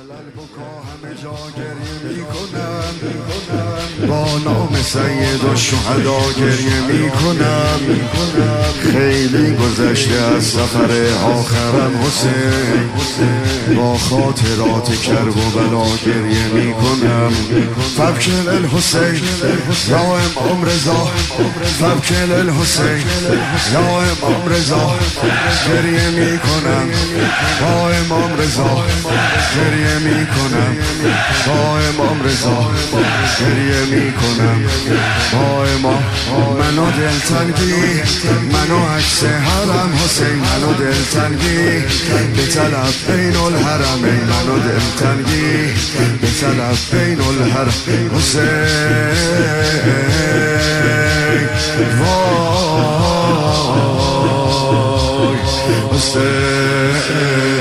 البکا همه جا گریه میکنم، با نام سید الشهدا گریه میکنم. خیلی گذشته از سفر آخرم حسین، با خاطرات کرب و بلا گریه میکنم. فبکل الحسین یا امام رضا، فبکل الحسین یا امام رضا گریه میکنم. با امام رضا گریه میکنم، با امام رضا گریه میکنم. با امام منو دلتنگی، منو عکس حرم حسین، منو دلتنگی به طلب بین الحرمین، منو دلتنگی به طلب بین الحرم حسین. وای حسین،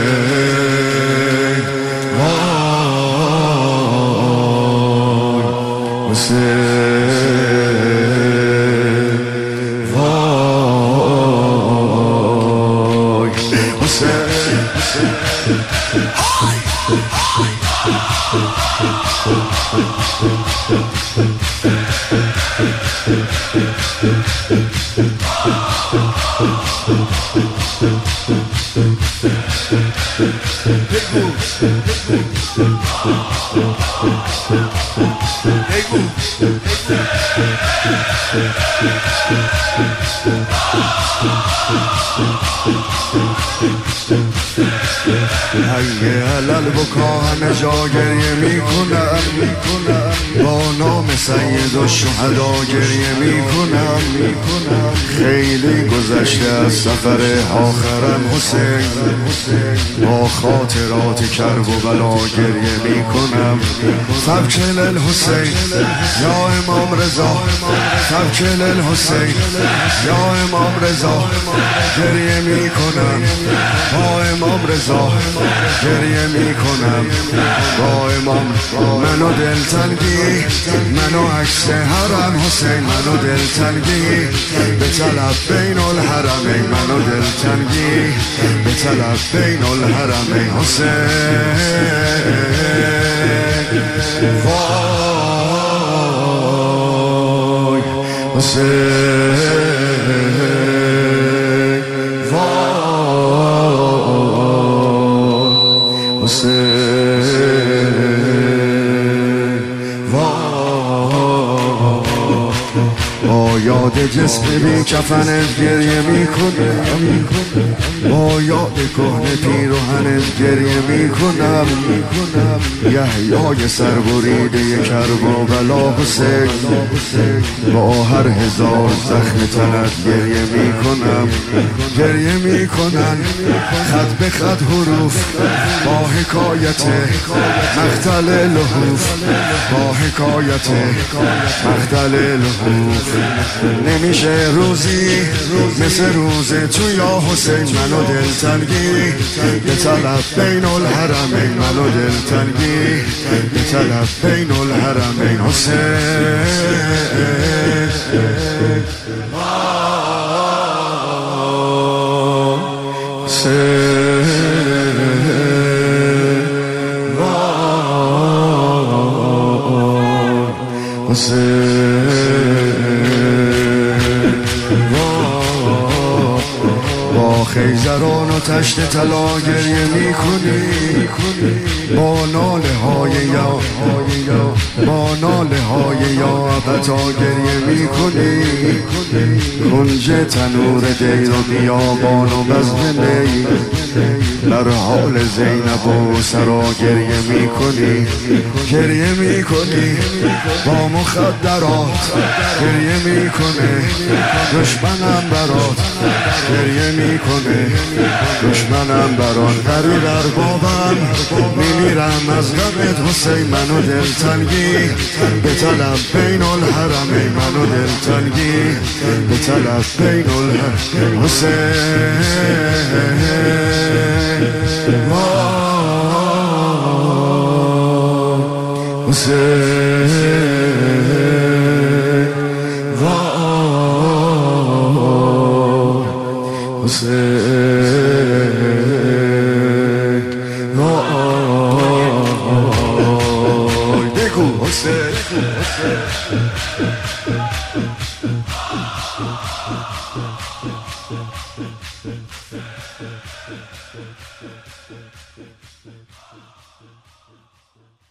هیه البکا همه جا گریه میکنم، با نام سید الشهدا گریه میکنم. خیلی گذشته از سفر آخرم حسین، با خاطرات کرب و بلا گریه میکنم. فبکل الحسین یا امام رضا، فبکل الحسین یا امام رضا گریه میکنم. با امام رضا گریه میکنم، با امام منو دلتنگی، منو عکس حرم حسین، منو دلتنگی به طلب بین الحرمین، منو دلتنگی به طلب بین الحرمین حسین. وای حسین، وای حسین، با یاد جسم بی کفنت گریه میکنم، با یاد کهنه پیرهنت گریه میکنم. یحیای سربریده کرب و بلا حسین، با هر هزار زخم تنت گریه میکنم. گریه میکنن خط به خط حروف، با حکایت مقتل لحوف، با حکایت مقتل لحوف. نمیشه روزی مثل روز تو یا حسین، منو دلتنگی به طلب بین الحرمین، منو دلتنگی به طلب بین الحرمین حسین. با خیزران و تشت طلا گریه میکنی، با ناله های یا با ناله های یا ابتا گریه میکنی. کنج تنور دیر و بیابان و بزم نی، بر حال زینب و سرا گریه میکنی. گریه میکنی با مخدرات، گریه میکنه دشمنم برات، گریه میکنه دشمنم برات. غریب اربابم میمیرم از غمت حسین، منو دلتنگی به طلب بین الحرمین، منو دلتنگی به طلب بین الحرمین حسین. حسین، حسین، حسین